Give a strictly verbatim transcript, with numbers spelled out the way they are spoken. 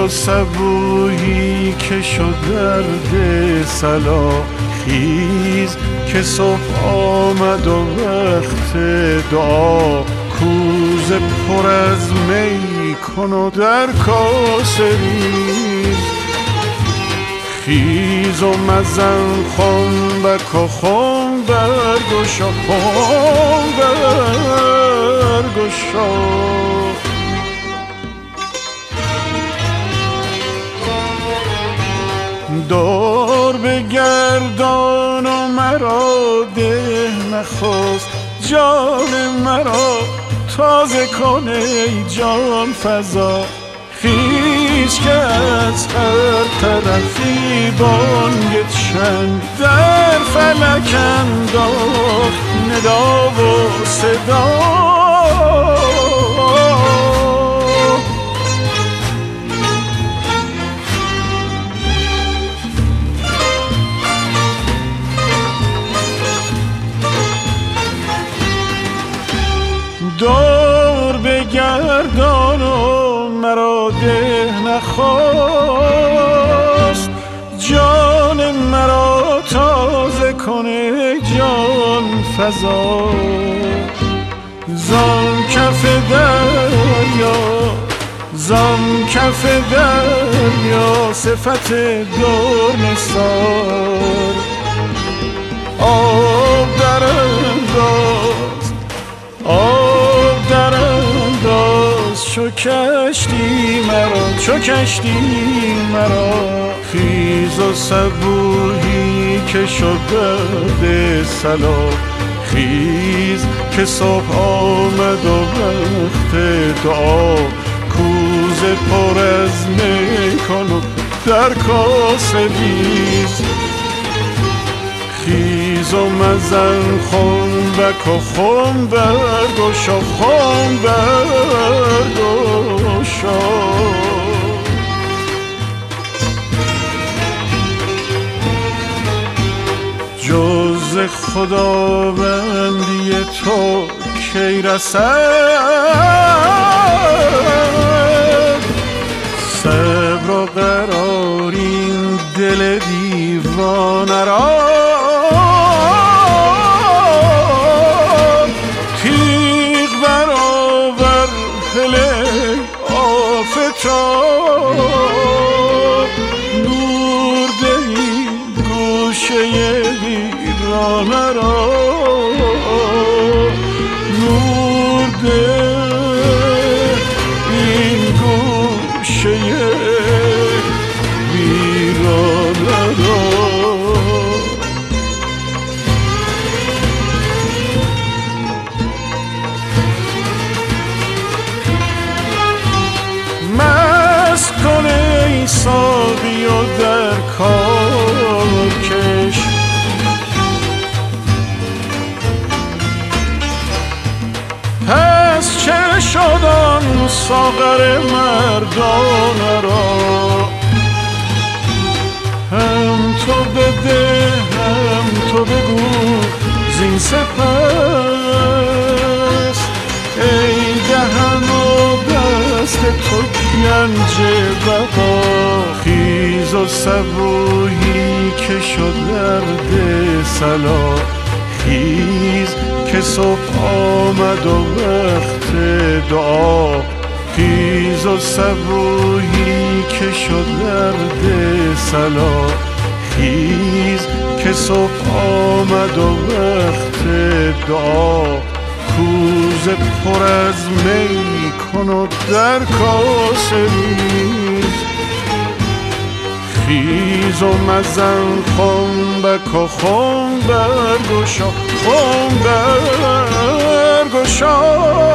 و صبوحی که شد درد صلا، خیز که صبح آمد و وقت دعا، کوزه پر از می کن و در کاسه ریز. خیز و مزن خنبک و خم برگشا، خم برگشا. دور بگردان و مرا ده نخست، جان مرا تازه کن ای جان فزا. خیز که از هر طرفی بانگ چنگ در فلک انداخت ندا و صدا. دور بگردان و مرا ده نخواست، جان مرا تازه کنه جان فزا. زان کف دریا زان کف دریا صفت دور نثار، آب در انداز آب در انداز چو کشتی مرا چو کشتی مرا. خیز و صبوحی که شد درد صلا، خیز که صبح آمد و وقت دعا، کوزه پر از می کن و در کاسه ریز. خیز و مزن خنبک و خم برگشا، خم برگشا. جز خداوندی تو کی رسد، صبر و قرار این دل دیوانه را. تیغ برآور هله آفتاب، نور ده این گوشه ویرانه را. نور ده این گوشه ویرانه را. مست کن ای ساقی و در کار کش، پس چه شد آن ساغر مردانه را. هم تو بده هم تو بگو زین سپس، ای دهن و دست تو گنج بقا. خیز و صبوحی که شد درد صلا، خیز که صبح آمد و وقت دعا. خیز و صبوحی که شد درد صلا، خیز که صبح آمد و وقت دعا. کوزه پر از می کن و در کاسه ریز. خیز و مزن خنبک و خم برگشا، خم برگشا.